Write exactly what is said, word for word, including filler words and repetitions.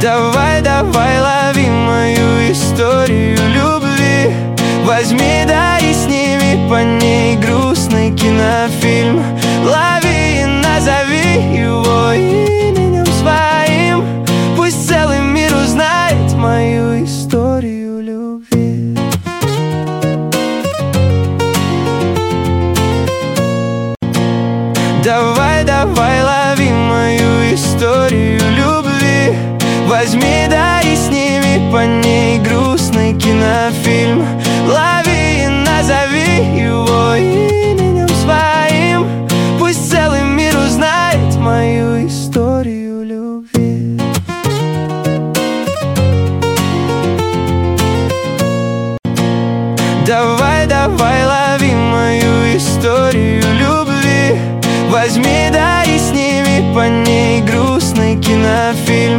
Давай, давай, лови мою историю любви. Возьми, да и сними по ней грустный кинофильм. Лови и назови его именем своим. Пусть целый мир узнает мою историю любви. Давай, давай, лови мою историю любви. Возьми, да и сними по ней грустный кинофильм. Лови и назови его именем своим. Пусть целый мир узнает мою историю любви. Давай, давай, лови мою историю любви. Возьми, да и сними по ней грустный кинофильм.